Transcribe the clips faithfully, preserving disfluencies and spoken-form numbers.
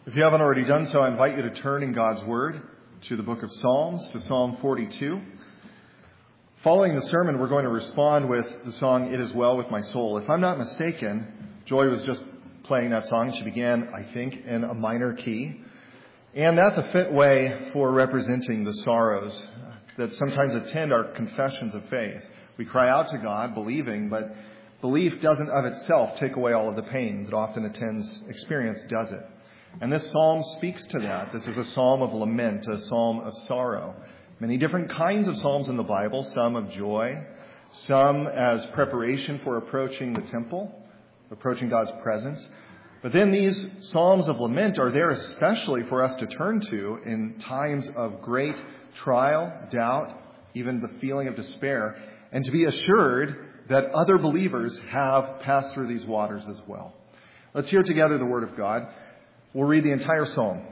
If you haven't already done so, I invite you to turn in God's Word to the book of Psalms, to Psalm forty-two. Following the sermon, we're going to respond with the song, It Is Well With My Soul. If I'm not mistaken, Joy was just playing that song. She began, I think, in a minor key. And that's a fit way for representing the sorrows that sometimes attend our confessions of faith. We cry out to God, believing, but belief doesn't of itself take away all of the pain that often attends experience, does it? And this psalm speaks to that. This is a psalm of lament, a psalm of sorrow. Many different kinds of psalms in the Bible, some of joy, some as preparation for approaching the temple, approaching God's presence. But then these psalms of lament are there especially for us to turn to in times of great trial, doubt, even the feeling of despair, and to be assured that other believers have passed through these waters as well. Let's hear together the Word of God. We'll read the entire psalm.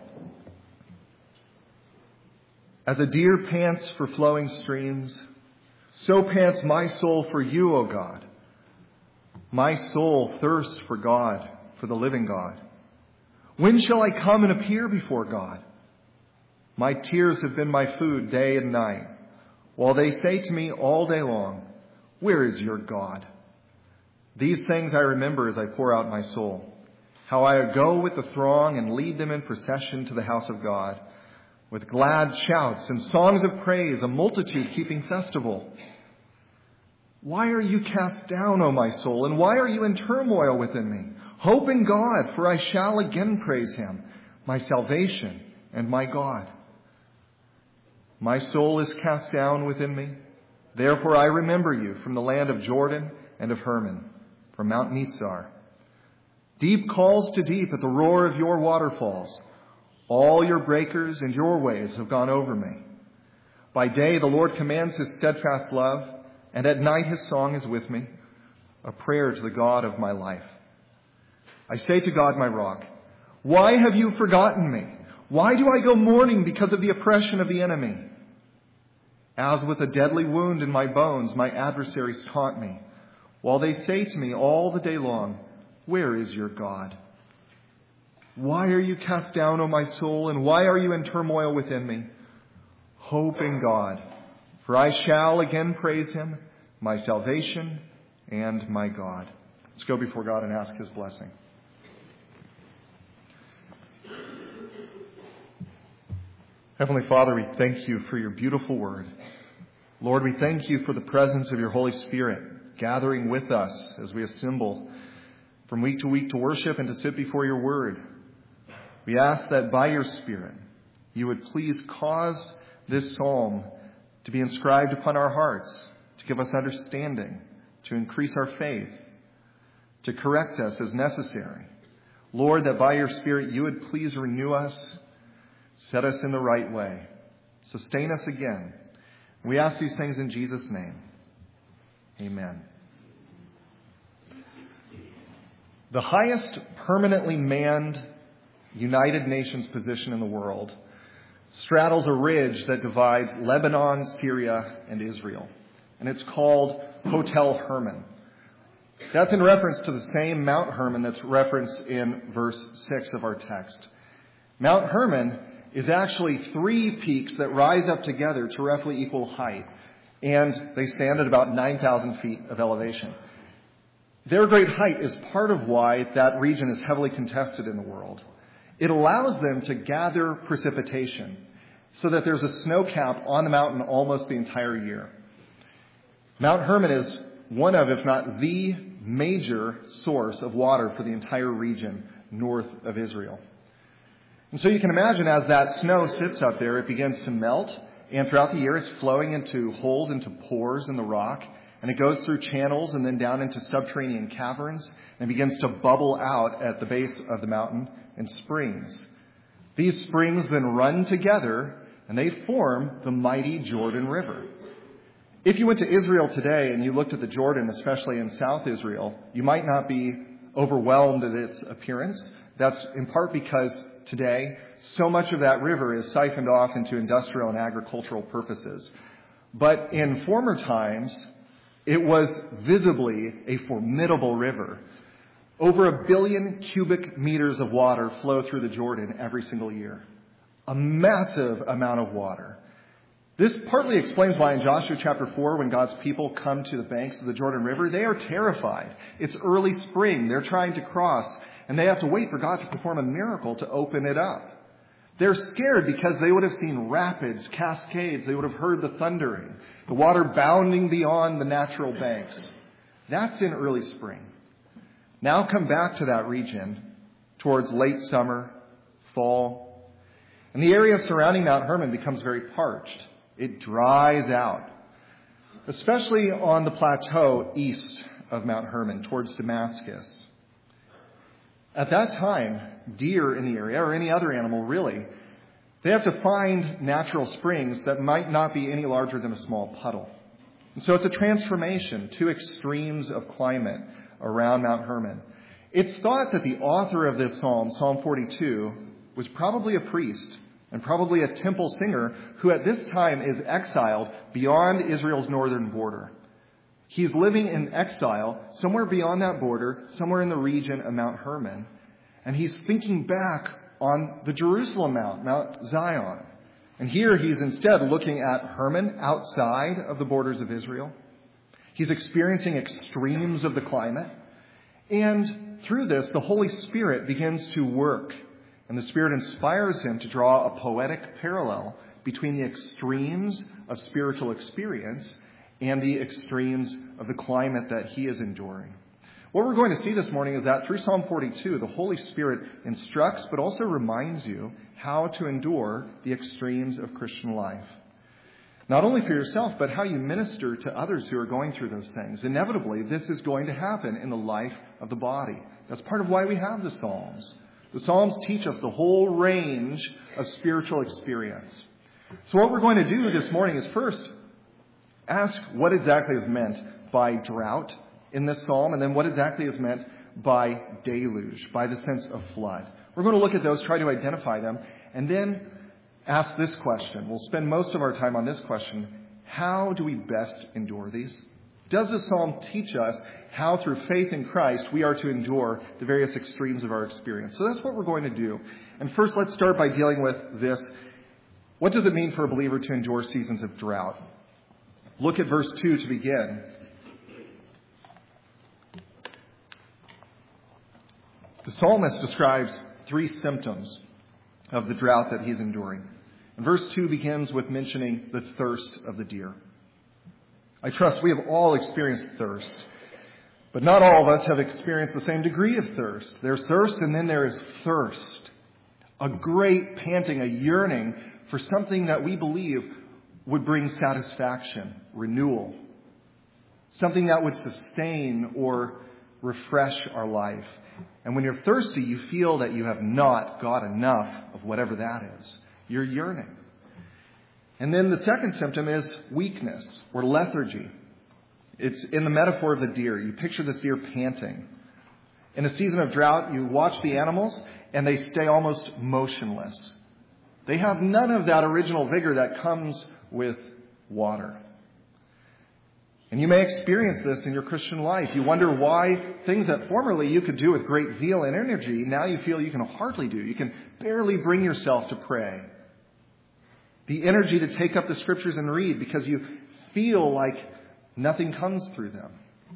As a deer pants for flowing streams, so pants my soul for you, O God. My soul thirsts for God, for the living God. When shall I come and appear before God? My tears have been my food day and night, while they say to me all day long, where is your God? These things I remember as I pour out my soul. How I go with the throng and lead them in procession to the house of God, with glad shouts and songs of praise, a multitude keeping festival. Why are you cast down, O my soul, and why are you in turmoil within me? Hope in God, for I shall again praise him, my salvation and my God. My soul is cast down within me. Therefore I remember you from the land of Jordan and of Hermon, from Mount Mizar. Deep calls to deep at the roar of your waterfalls. All your breakers and your waves have gone over me. By day the Lord commands his steadfast love, and at night his song is with me, a prayer to the God of my life. I say to God, my rock, why have you forgotten me? Why do I go mourning because of the oppression of the enemy? As with a deadly wound in my bones, my adversaries taunt me, while they say to me all the day long, where is your God? Why are you cast down, O my soul, and why are you in turmoil within me? Hope in God, for I shall again praise him, my salvation and my God. Let's go before God and ask his blessing. Heavenly Father, we thank you for your beautiful word. Lord, we thank you for the presence of your Holy Spirit gathering with us as we assemble from week to week to worship and to sit before your word. We ask that by your Spirit, you would please cause this psalm to be inscribed upon our hearts, to give us understanding, to increase our faith, to correct us as necessary. Lord, that by your Spirit you would please renew us, set us in the right way, sustain us again. We ask these things in Jesus' name. Amen. The highest permanently manned United Nations position in the world straddles a ridge that divides Lebanon, Syria, and Israel. And it's called Hotel Hermon. That's in reference to the same Mount Hermon that's referenced in verse six of our text. Mount Hermon is actually three peaks that rise up together to roughly equal height. And they stand at about nine thousand feet of elevation. Their great height is part of why that region is heavily contested in the world. It allows them to gather precipitation so that there's a snow cap on the mountain almost the entire year. Mount Hermon is one of, if not the major source of water for the entire region north of Israel. And so you can imagine as that snow sits up there, it begins to melt, and throughout the year it's flowing into holes, into pores in the rock, and it goes through channels and then down into subterranean caverns and begins to bubble out at the base of the mountain in springs. These springs then run together and they form the mighty Jordan River. If you went to Israel today and you looked at the Jordan, especially in South Israel, you might not be overwhelmed at its appearance. That's in part because today so much of that river is siphoned off into industrial and agricultural purposes. But in former times, it was visibly a formidable river. Over a billion cubic meters of water flow through the Jordan every single year. A massive amount of water. This partly explains why in Joshua chapter four, when God's people come to the banks of the Jordan River, they are terrified. It's early spring. They're trying to cross, and they have to wait for God to perform a miracle to open it up. They're scared because they would have seen rapids, cascades. They would have heard the thundering, the water bounding beyond the natural banks. That's in early spring. Now come back to that region towards late summer, fall, and the area surrounding Mount Hermon becomes very parched. It dries out, especially on the plateau east of Mount Hermon towards Damascus. At that time, deer in the area, or any other animal really, they have to find natural springs that might not be any larger than a small puddle. And so it's a transformation, two extremes of climate around Mount Hermon. It's thought that the author of this psalm, Psalm forty-two, was probably a priest and probably a temple singer who at this time is exiled beyond Israel's northern border. He's living in exile somewhere beyond that border, somewhere in the region of Mount Hermon. And he's thinking back on the Jerusalem Mount, Mount Zion. And here he's instead looking at Hermon outside of the borders of Israel. He's experiencing extremes of the climate. And through this, the Holy Spirit begins to work. And the Spirit inspires him to draw a poetic parallel between the extremes of spiritual experience and the extremes of the climate that he is enduring. What we're going to see this morning is that through Psalm forty-two, the Holy Spirit instructs but also reminds you how to endure the extremes of Christian life. Not only for yourself, but how you minister to others who are going through those things. Inevitably, this is going to happen in the life of the body. That's part of why we have the Psalms. The Psalms teach us the whole range of spiritual experience. So what we're going to do this morning is first ask what exactly is meant by drought in this psalm, and then what exactly is meant by deluge, by the sense of flood. We're going to look at those, try to identify them, and then ask this question. We'll spend most of our time on this question. How do we best endure these? Does the psalm teach us how through faith in Christ we are to endure the various extremes of our experience? So that's what we're going to do. And first, let's start by dealing with this. What does it mean for a believer to endure seasons of drought? Look at verse two to begin. The psalmist describes three symptoms of the drought that he's enduring. And verse two begins with mentioning the thirst of the deer. I trust we have all experienced thirst, but not all of us have experienced the same degree of thirst. There's thirst, and then there is thirst. A great panting, a yearning for something that we believe would bring satisfaction, renewal, something that would sustain or refresh our life. And when you're thirsty, you feel that you have not got enough of whatever that is. You're yearning. And then the second symptom is weakness or lethargy. It's in the metaphor of the deer. You picture this deer panting. In a season of drought, you watch the animals and they stay almost motionless. They have none of that original vigor that comes with water. And you may experience this in your Christian life. You wonder why things that formerly you could do with great zeal and energy, now you feel you can hardly do. You can barely bring yourself to pray. The energy to take up the scriptures and read because you feel like nothing comes through them.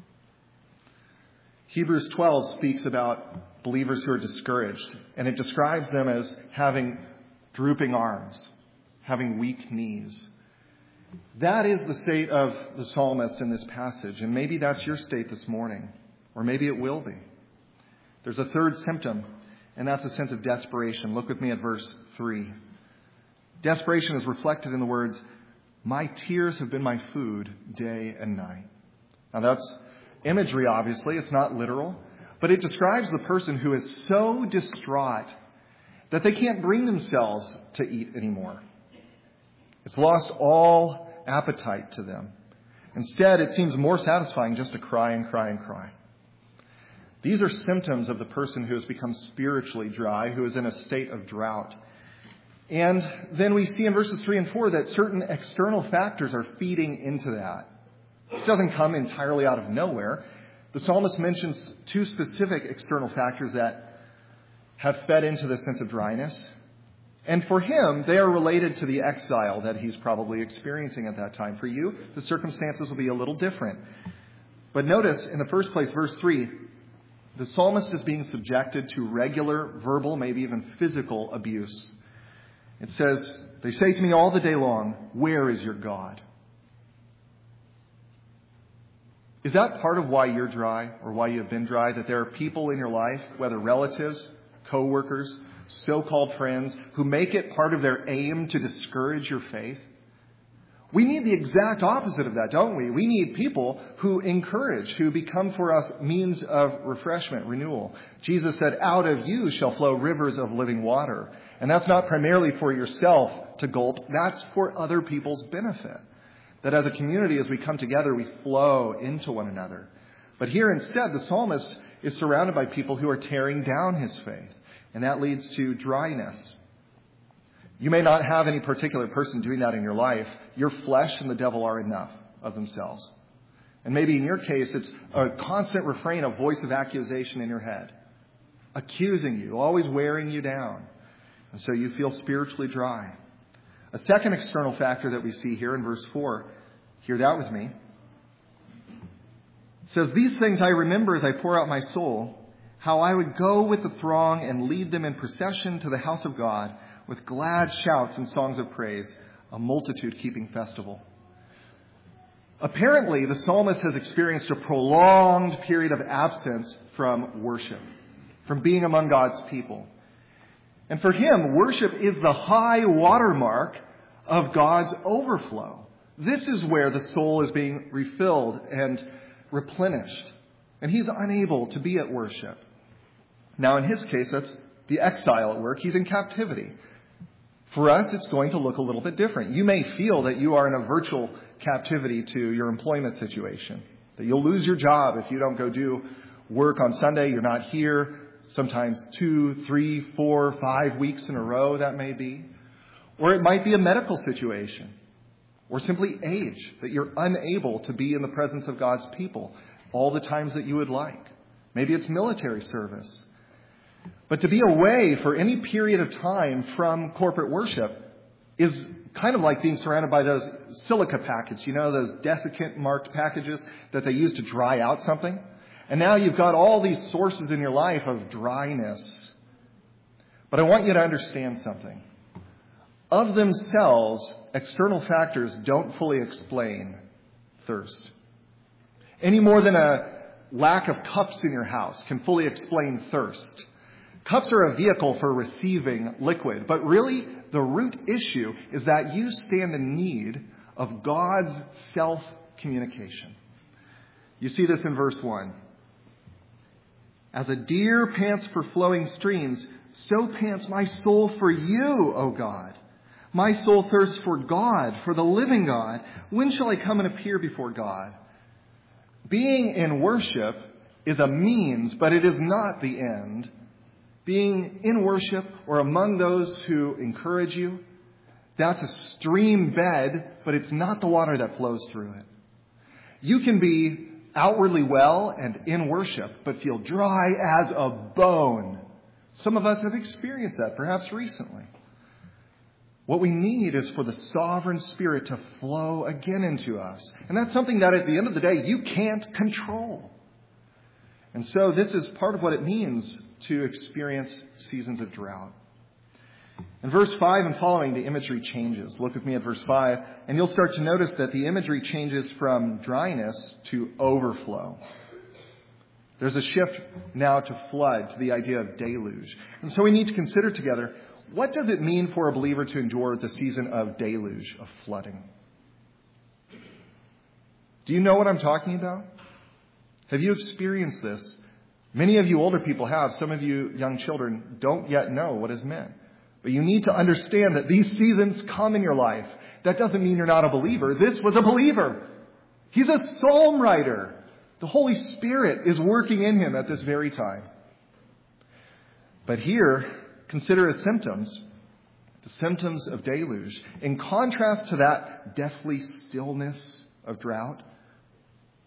Hebrews twelve speaks about believers who are discouraged, and it describes them as having drooping arms, having weak knees. That is the state of the psalmist in this passage, and maybe that's your state this morning, or maybe it will be. There's a third symptom, and that's a sense of desperation. Look with me at verse three. Desperation is reflected in the words, "My tears have been my food day and night." Now that's imagery, obviously. It's not literal, but it describes the person who is so distraught that they can't bring themselves to eat anymore. It's lost all appetite to them. Instead, it seems more satisfying just to cry and cry and cry. These are symptoms of the person who has become spiritually dry, who is in a state of drought. And then we see in verses three and four that certain external factors are feeding into that. This doesn't come entirely out of nowhere. The psalmist mentions two specific external factors that have fed into the sense of dryness. And for him, they are related to the exile that he's probably experiencing at that time. For you, the circumstances will be a little different. But notice, in the first place, verse three, the psalmist is being subjected to regular verbal, maybe even physical abuse. It says, they say to me all the day long, where is your God? Is that part of why you're dry or why you have been dry? That there are people in your life, whether relatives, co-workers, so-called friends, who make it part of their aim to discourage your faith? We need the exact opposite of that, don't we? We need people who encourage, who become for us means of refreshment, renewal. Jesus said, out of you shall flow rivers of living water. And that's not primarily for yourself to gulp. That's for other people's benefit. That as a community, as we come together, we flow into one another. But here instead, the psalmist is surrounded by people who are tearing down his faith. And that leads to dryness. You may not have any particular person doing that in your life. Your flesh and the devil are enough of themselves. And maybe in your case, it's a constant refrain, a voice of accusation in your head, accusing you, always wearing you down. And so you feel spiritually dry. A second external factor that we see here in verse four, hear that with me. It says, these things I remember as I pour out my soul, how I would go with the throng and lead them in procession to the house of God with glad shouts and songs of praise, a multitude keeping festival. Apparently, the psalmist has experienced a prolonged period of absence from worship, from being among God's people. And for him, worship is the high watermark of God's overflow. This is where the soul is being refilled and replenished. And he's unable to be at worship. Now, in his case, that's the exile at work. He's in captivity. For us, it's going to look a little bit different. You may feel that you are in a virtual captivity to your employment situation, that you'll lose your job if you don't go do work on Sunday. You're not here. Sometimes two, three, four, five weeks in a row, that may be. Or it might be a medical situation. Or simply age, that you're unable to be in the presence of God's people all the times that you would like. Maybe it's military service. But to be away for any period of time from corporate worship is kind of like being surrounded by those silica packets, you know, those desiccant marked packages that they use to dry out something. And now you've got all these sources in your life of dryness. But I want you to understand something. Of themselves, external factors don't fully explain thirst. Any more than a lack of cups in your house can fully explain thirst. Cups are a vehicle for receiving liquid, but really the root issue is that you stand in need of God's self-communication. You see this in verse one. As a deer pants for flowing streams, so pants my soul for you, O God. My soul thirsts for God, for the living God. When shall I come and appear before God? Being in worship is a means, but it is not the end. Being in worship or among those who encourage you, that's a stream bed, but it's not the water that flows through it. You can be outwardly well and in worship, but feel dry as a bone. Some of us have experienced that, perhaps recently. What we need is for the sovereign Spirit to flow again into us. And that's something that at the end of the day, you can't control. And so this is part of what it means to experience seasons of drought. In verse five and following, the imagery changes. Look with me at verse five, and you'll start to notice that the imagery changes from dryness to overflow. There's a shift now to flood, to the idea of deluge. And so we need to consider together, what does it mean for a believer to endure the season of deluge, of flooding? Do you know what I'm talking about? Have you experienced this? Many of you older people have. Some of you young children don't yet know what is meant. But you need to understand that these seasons come in your life. That doesn't mean you're not a believer. This was a believer. He's a psalm writer. The Holy Spirit is working in him at this very time. But here, consider as symptoms, the symptoms of deluge. In contrast to that deathly stillness of drought,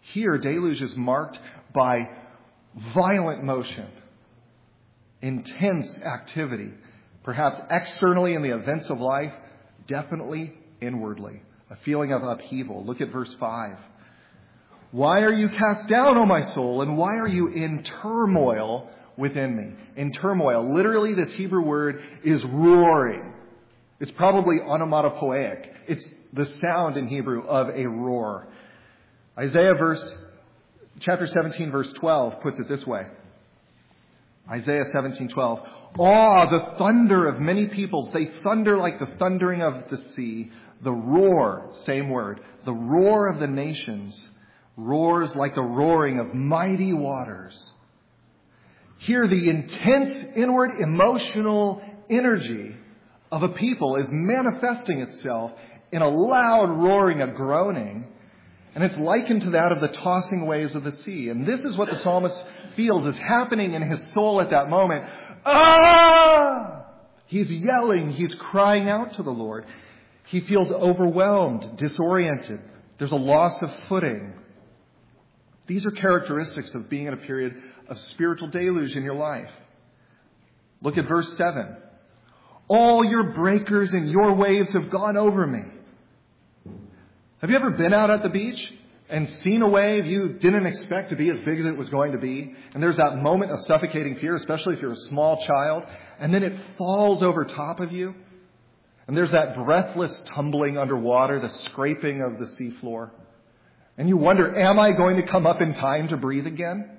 Here, deluge is marked by violent motion, intense activity, perhaps externally in the events of life, definitely inwardly, a feeling of upheaval. Look at verse five. Why are you cast down, O my soul, and why are you in turmoil within me? In turmoil. Literally, this Hebrew word is roaring. It's probably onomatopoeic. It's the sound in Hebrew of a roar. Isaiah verse, chapter seventeen, verse twelve puts it this way. Isaiah seventeen twelve. Awe, the thunder of many peoples. They thunder like the thundering of the sea. The roar, same word, the roar of the nations roars like the roaring of mighty waters. Here, the intense inward emotional energy of a people is manifesting itself in a loud roaring, a groaning, and it's likened to that of the tossing waves of the sea. And this is what the psalmist feels is happening in his soul at that moment. Ah! He's yelling, he's crying out to the Lord. He feels overwhelmed, disoriented. There's a loss of footing. These are characteristics of being in a period of spiritual deluge in your life. Look at verse seven. All your breakers and your waves have gone over me. Have you ever been out at the beach and seen a wave you didn't expect to be as big as it was going to be? And there's that moment of suffocating fear, especially if you're a small child, and then it falls over top of you. And there's that breathless tumbling underwater, the scraping of the seafloor. And you wonder, am I going to come up in time to breathe again?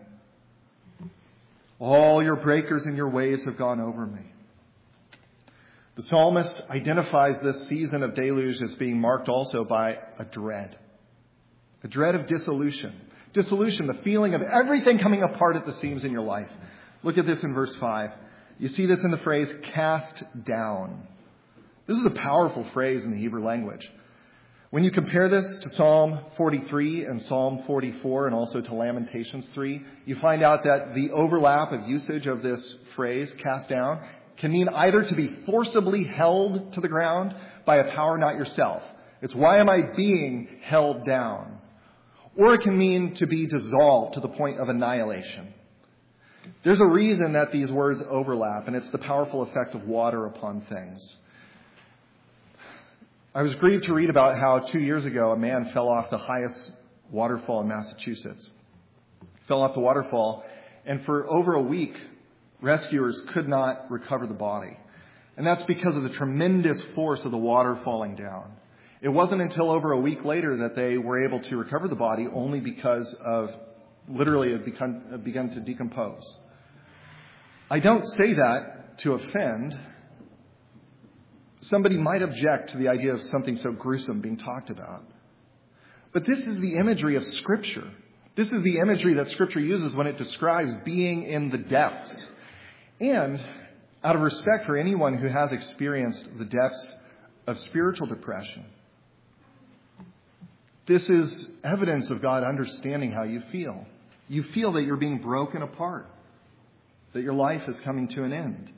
All your breakers and your waves have gone over me. The psalmist identifies this season of deluge as being marked also by a dread. A dread of dissolution. Dissolution, the feeling of everything coming apart at the seams in your life. Look at this in verse five. You see this in the phrase, cast down. This is a powerful phrase in the Hebrew language. When you compare this to Psalm forty-three and Psalm forty-four and also to Lamentations three, you find out that the overlap of usage of this phrase, cast down, can mean either to be forcibly held to the ground by a power not yourself. It's why am I being held down? Or it can mean to be dissolved to the point of annihilation. There's a reason that these words overlap, and it's the powerful effect of water upon things. I was grieved to read about how two years ago a man fell off the highest waterfall in Massachusetts. Fell off the waterfall, and for over a week, rescuers could not recover the body. And that's because of the tremendous force of the water falling down. It wasn't until over a week later that they were able to recover the body, only because of literally it begun, it begun to decompose. I don't say that to offend. Somebody might object to the idea of something so gruesome being talked about. But this is the imagery of Scripture. This is the imagery that Scripture uses when it describes being in the depths. And out of respect for anyone who has experienced the depths of spiritual depression, this is evidence of God understanding how you feel. You feel that you're being broken apart, that your life is coming to an end.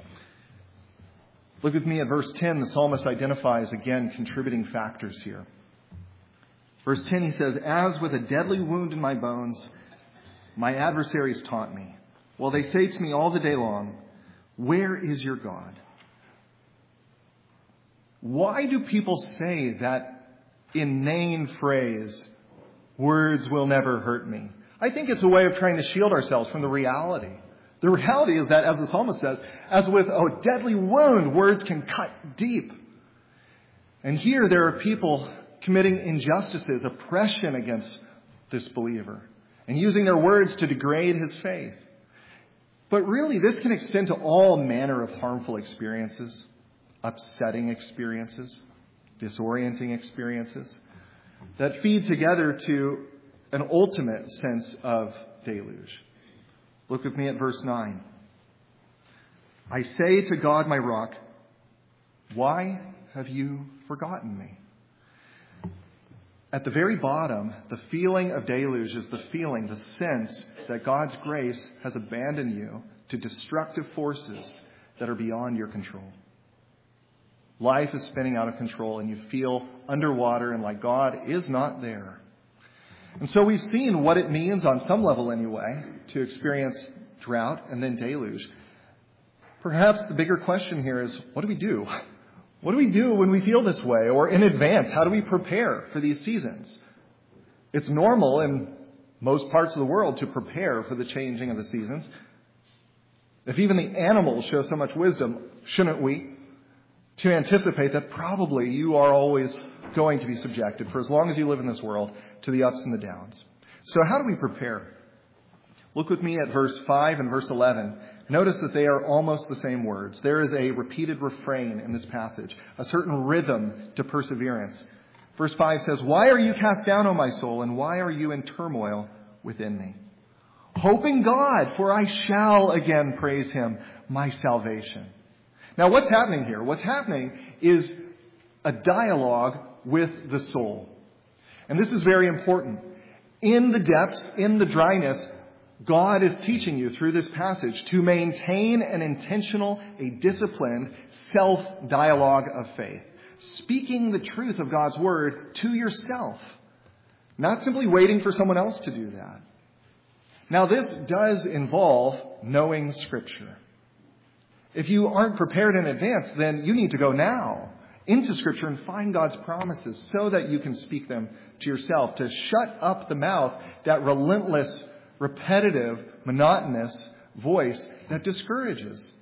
Look with me at verse ten. The psalmist identifies, again, contributing factors here. Verse ten, he says, as with a deadly wound in my bones, my adversaries taunt me. Well, they say to me all the day long, where is your God? Why do people say that inane phrase, words will never hurt me? I think it's a way of trying to shield ourselves from the reality. The reality is that, as the psalmist says, as with a deadly wound, words can cut deep. And here there are people committing injustices, oppression against this believer, and using their words to degrade his faith. But really, this can extend to all manner of harmful experiences, upsetting experiences, disorienting experiences, that feed together to an ultimate sense of deluge. Look with me at verse nine. I say to God, my rock, why have you forgotten me? At the very bottom, the feeling of deluge is the feeling, the sense that God's grace has abandoned you to destructive forces that are beyond your control. Life is spinning out of control and you feel underwater and like God is not there. And so we've seen what it means on some level anyway to experience drought and then deluge. Perhaps the bigger question here is, what do we do? What do we do when we feel this way? Or in advance, how do we prepare for these seasons? It's normal in most parts of the world to prepare for the changing of the seasons. If even the animals show so much wisdom, shouldn't we? To anticipate that probably you are always going to be subjected, for as long as you live in this world, to the ups and the downs. So how do we prepare? Look with me at verse five and verse eleven. Notice that they are almost the same words. There is a repeated refrain in this passage, a certain rhythm to perseverance. Verse five says, "Why are you cast down, O my soul, and why are you in turmoil within me? Hope in God, for I shall again praise him, my salvation." Now what's happening here? What's happening is a dialogue with the soul. And this is very important. In the depths, in the dryness, God is teaching you through this passage to maintain an intentional, a disciplined self-dialogue of faith. Speaking the truth of God's word to yourself. Not simply waiting for someone else to do that. Now this does involve knowing Scripture. If you aren't prepared in advance, then you need to go now into Scripture and find God's promises so that you can speak them to yourself, to shut up the mouth, that relentless, repetitive, monotonous voice that discourages.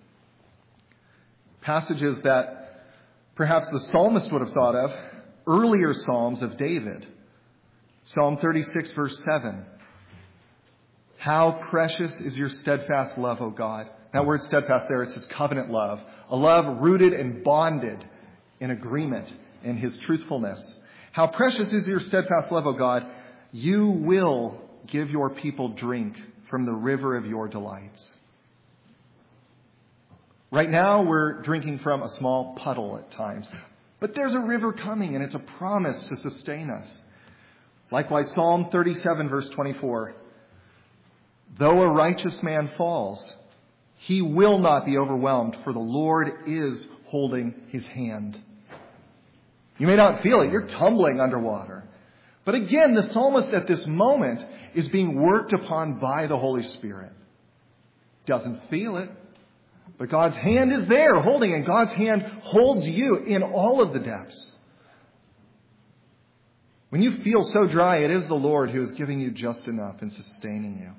Passages that perhaps the psalmist would have thought of, earlier psalms of David. Psalm thirty-six, verse seven. "How precious is your steadfast love, O God." That word steadfast there, it's his covenant love. A love rooted and bonded in agreement in his truthfulness. "How precious is your steadfast love, O God. You will give your people drink from the river of your delights." Right now, we're drinking from a small puddle at times. But there's a river coming, and it's a promise to sustain us. Likewise, Psalm thirty-seven, verse twenty-four. "Though a righteous man falls, he will not be overwhelmed, for the Lord is holding his hand." You may not feel it. You're tumbling underwater. But again, the psalmist at this moment is being worked upon by the Holy Spirit. Doesn't feel it. But God's hand is there holding, and God's hand holds you in all of the depths. When you feel so dry, it is the Lord who is giving you just enough and sustaining you.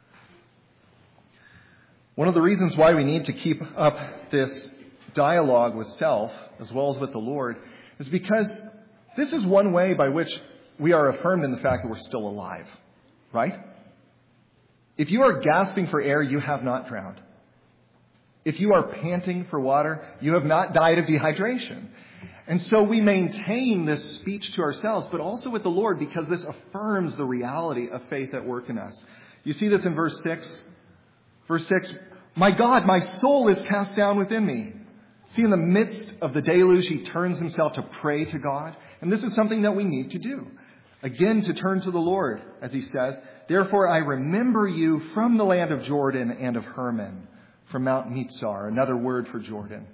One of the reasons why we need to keep up this dialogue with self, as well as with the Lord, is because this is one way by which we are affirmed in the fact that we're still alive. Right? If you are gasping for air, you have not drowned. If you are panting for water, you have not died of dehydration. And so we maintain this speech to ourselves, but also with the Lord, because this affirms the reality of faith at work in us. You see this in verse six. Verse six, "My God, my soul is cast down within me." See, in the midst of the deluge, he turns himself to pray to God. And this is something that we need to do. Again, to turn to the Lord, as he says, "Therefore I remember you from the land of Jordan and of Hermon," from Mount Mitzar, another word for Jordan.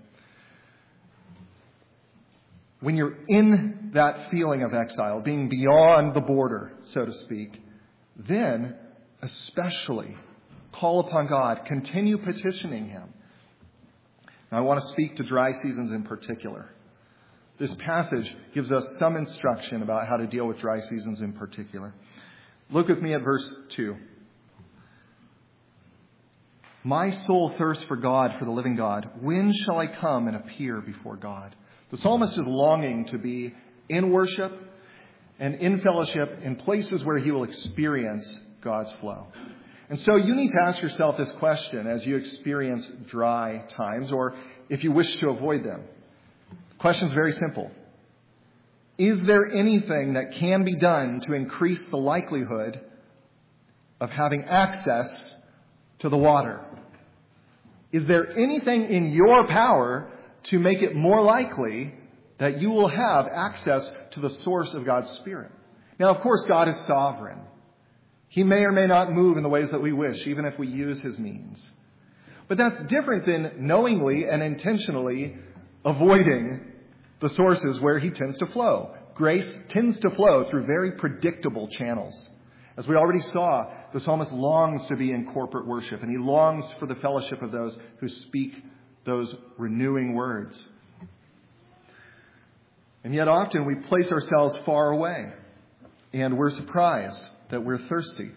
When you're in that feeling of exile, being beyond the border, so to speak, then especially call upon God. Continue petitioning him. Now, I want to speak to dry seasons in particular. This passage gives us some instruction about how to deal with dry seasons in particular. Look with me at verse two. "My soul thirsts for God, for the living God. When shall I come and appear before God?" The psalmist is longing to be in worship and in fellowship in places where he will experience God's flow. And so you need to ask yourself this question as you experience dry times, or if you wish to avoid them. The question is very simple. Is there anything that can be done to increase the likelihood of having access to the water? Is there anything in your power to make it more likely that you will have access to the source of God's Spirit? Now, of course, God is sovereign. He may or may not move in the ways that we wish, even if we use his means. But that's different than knowingly and intentionally avoiding the sources where he tends to flow. Grace tends to flow through very predictable channels. As we already saw, the psalmist longs to be in corporate worship, and he longs for the fellowship of those who speak those renewing words. And yet often we place ourselves far away, and we're surprised that we're thirsty.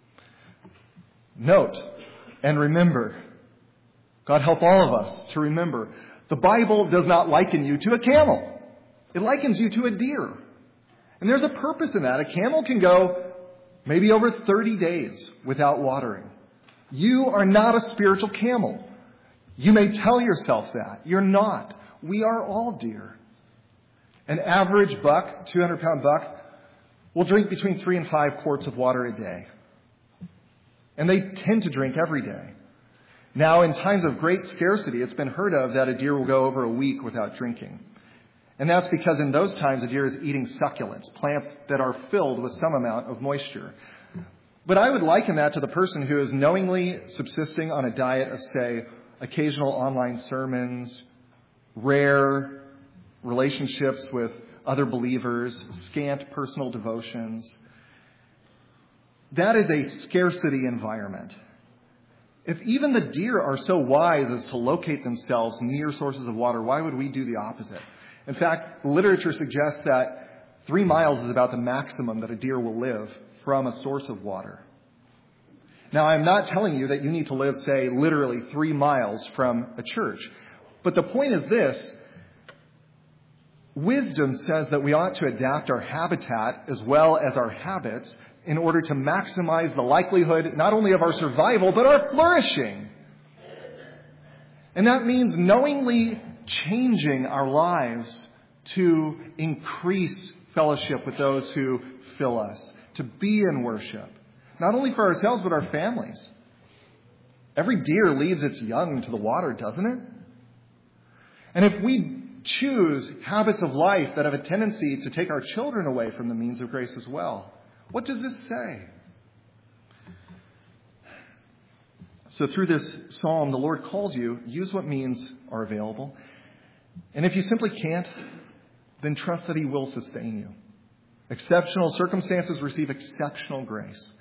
Note and remember, God help all of us to remember, the Bible does not liken you to a camel. It likens you to a deer. And there's a purpose in that. A camel can go maybe over thirty days without watering. You are not a spiritual camel. You may tell yourself that. You're not. We are all deer. An average buck, two hundred pound buck, will drink between three and five quarts of water a day. And they tend to drink every day. Now, in times of great scarcity, it's been heard of that a deer will go over a week without drinking. And that's because in those times, a deer is eating succulents, plants that are filled with some amount of moisture. But I would liken that to the person who is knowingly subsisting on a diet of, say, occasional online sermons, rare relationships with other believers, scant personal devotions. That is a scarcity environment. If even the deer are so wise as to locate themselves near sources of water, why would we do the opposite? In fact, literature suggests that three miles is about the maximum that a deer will live from a source of water. Now, I'm not telling you that you need to live, say, literally three miles from a church. But the point is this. Wisdom says that we ought to adapt our habitat as well as our habits in order to maximize the likelihood not only of our survival, but our flourishing. And that means knowingly changing our lives to increase fellowship with those who fill us, to be in worship, not only for ourselves, but our families. Every deer leads its young to the water, doesn't it? And if we choose habits of life that have a tendency to take our children away from the means of grace as well, what does this say? So through this psalm, the Lord calls you, use what means are available. And if you simply can't, then trust that He will sustain you. Exceptional circumstances receive exceptional grace.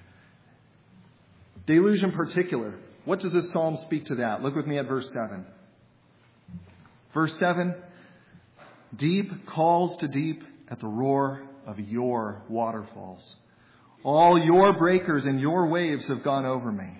Deluge in particular. What does this psalm speak to that? Look with me at verse seven. Verse seven, deep calls to deep at the roar of your waterfalls. All your breakers and your waves have gone over me.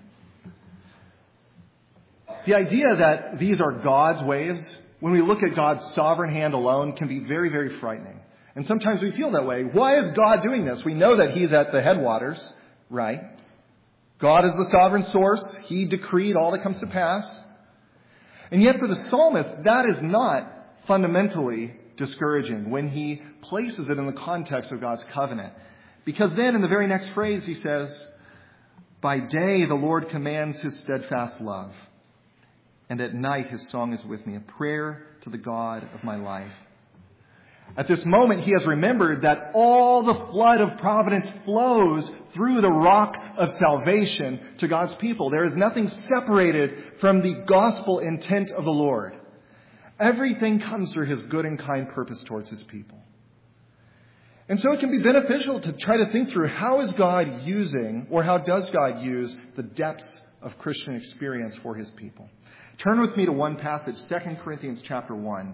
The idea that these are God's waves, when we look at God's sovereign hand alone, can be very, very frightening. And sometimes we feel that way. Why is God doing this? We know that He's at the headwaters, right? God is the sovereign source. He decreed all that comes to pass. And yet for the psalmist, that is not fundamentally discouraging when he places it in the context of God's covenant. Because then in the very next phrase he says, by day the Lord commands His steadfast love, and at night His song is with me, a prayer to the God of my life. At this moment, he has remembered that all the flood of providence flows through the rock of salvation to God's people. There is nothing separated from the gospel intent of the Lord. Everything comes through His good and kind purpose towards His people. And so it can be beneficial to try to think through how is God using, or how does God use, the depths of Christian experience for His people. Turn with me to one passage, Second Corinthians chapter one.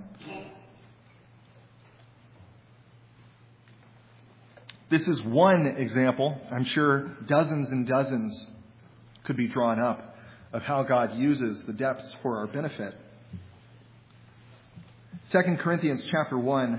This is one example. I'm sure dozens and dozens could be drawn up of how God uses the depths for our benefit. Second Corinthians chapter one.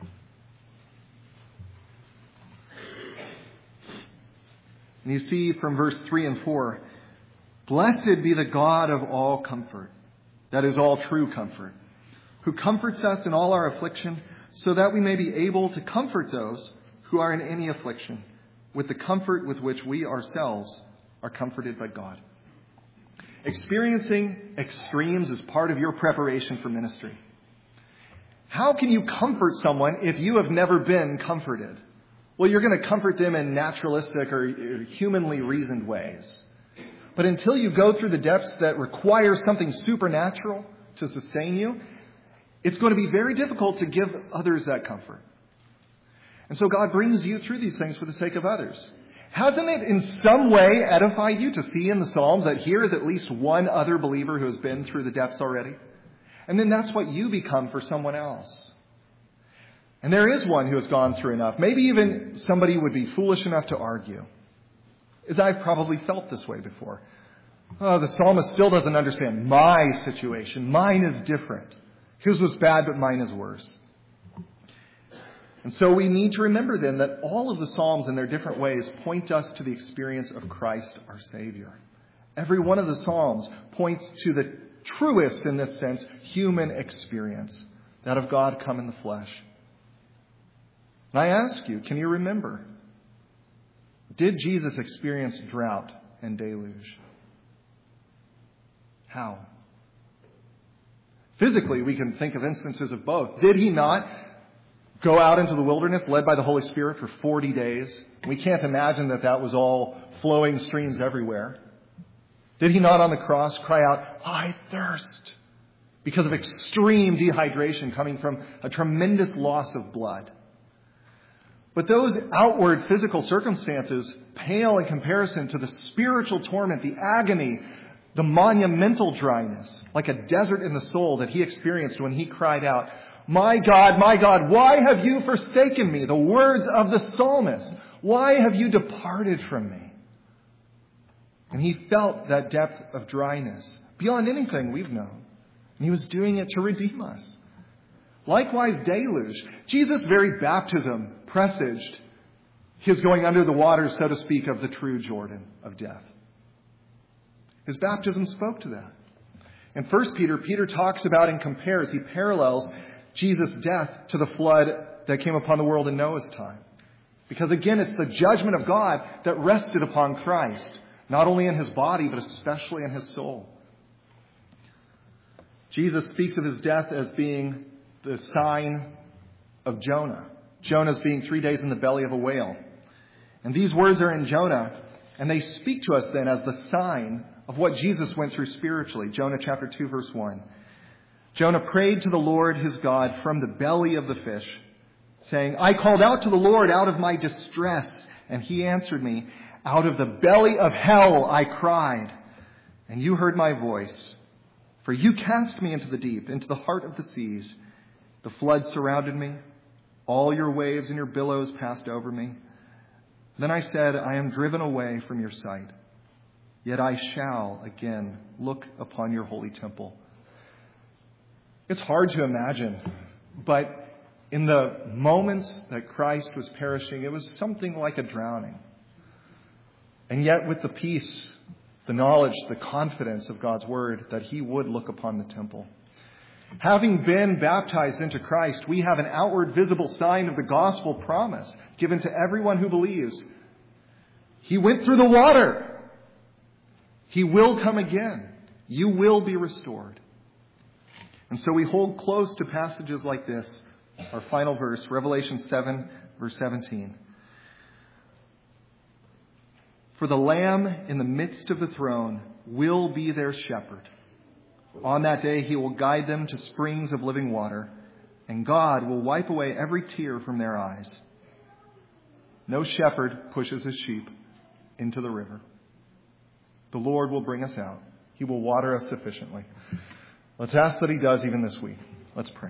And you see from verse three and four, blessed be the God of all comfort, that is all true comfort, who comforts us in all our affliction, so that we may be able to comfort those who are in any affliction, with the comfort with which we ourselves are comforted by God. Experiencing extremes is part of your preparation for ministry. How can you comfort someone if you have never been comforted? Well, you're going to comfort them in naturalistic or humanly reasoned ways. But until you go through the depths that require something supernatural to sustain you, it's going to be very difficult to give others that comfort. And so God brings you through these things for the sake of others. Hasn't it in some way edified you to see in the Psalms that here is at least one other believer who has been through the depths already? And then that's what you become for someone else. And there is one who has gone through enough. Maybe even somebody would be foolish enough to argue, as I've probably felt this way before. Oh, the psalmist still doesn't understand my situation. Mine is different. His was bad, but mine is worse. And so we need to remember then that all of the Psalms in their different ways point us to the experience of Christ, our Savior. Every one of the Psalms points to the truest, in this sense, human experience, that of God come in the flesh. And I ask you, can you remember? Did Jesus experience drought and deluge? How? Physically, we can think of instances of both. Did he not go out into the wilderness led by the Holy Spirit for forty days? We can't imagine that that was all flowing streams everywhere. Did he not on the cross cry out, I thirst, because of extreme dehydration coming from a tremendous loss of blood? But those outward physical circumstances pale in comparison to the spiritual torment, the agony, the monumental dryness, like a desert in the soul that he experienced when he cried out, my God, my God, why have you forsaken me? The words of the psalmist. Why have you departed from me? And he felt that depth of dryness beyond anything we've known. And he was doing it to redeem us. Likewise, deluge. Jesus' very baptism presaged his going under the waters, so to speak, of the true Jordan of death. His baptism spoke to that. In First Peter, Peter talks about and compares, he parallels Jesus' death to the flood that came upon the world in Noah's time. Because again, it's the judgment of God that rested upon Christ, not only in his body, but especially in his soul. Jesus speaks of his death as being the sign of Jonah. Jonah's being three days in the belly of a whale. And these words are in Jonah, and they speak to us then as the sign of what Jesus went through spiritually. Jonah chapter two, verse one. Jonah prayed to the Lord his God from the belly of the fish, saying, I called out to the Lord out of my distress, and he answered me. Out of the belly of hell I cried, and you heard my voice. For you cast me into the deep, into the heart of the seas. The flood surrounded me. All your waves and your billows passed over me. Then I said, I am driven away from your sight. Yet I shall again look upon your holy temple. It's hard to imagine, but in the moments that Christ was perishing, it was something like a drowning. And yet with the peace, the knowledge, the confidence of God's word that he would look upon the temple. Having been baptized into Christ, we have an outward visible sign of the gospel promise given to everyone who believes. He went through the water. He will come again. You will be restored. And so we hold close to passages like this. Our final verse, Revelation seven, verse seventeen. For the Lamb in the midst of the throne will be their shepherd. On that day he will guide them to springs of living water, and God will wipe away every tear from their eyes. No shepherd pushes his sheep into the river. The Lord will bring us out. He will water us sufficiently. Let's ask that he does even this week. Let's pray.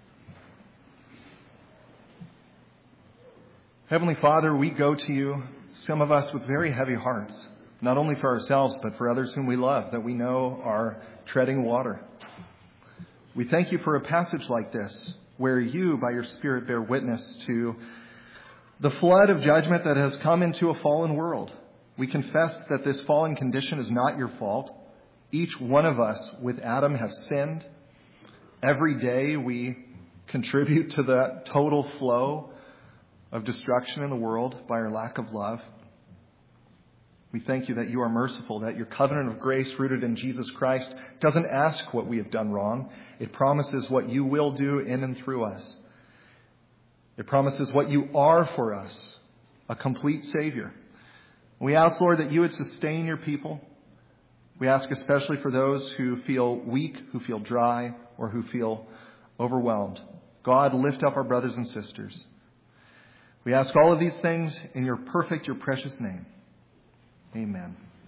Heavenly Father, we go to you, some of us with very heavy hearts, not only for ourselves, but for others whom we love, that we know are treading water. We thank you for a passage like this, where you, by your Spirit, bear witness to the flood of judgment that has come into a fallen world. We confess that this fallen condition is not your fault. Each one of us with Adam have sinned. Every day we contribute to the total flow of destruction in the world by our lack of love. We thank you that you are merciful, that your covenant of grace rooted in Jesus Christ doesn't ask what we have done wrong. It promises what you will do in and through us. It promises what you are for us, a complete Savior. We ask, Lord, that you would sustain your people. We ask especially for those who feel weak, who feel dry, or who feel overwhelmed. God, lift up our brothers and sisters. We ask all of these things in your perfect, your precious name. Amen.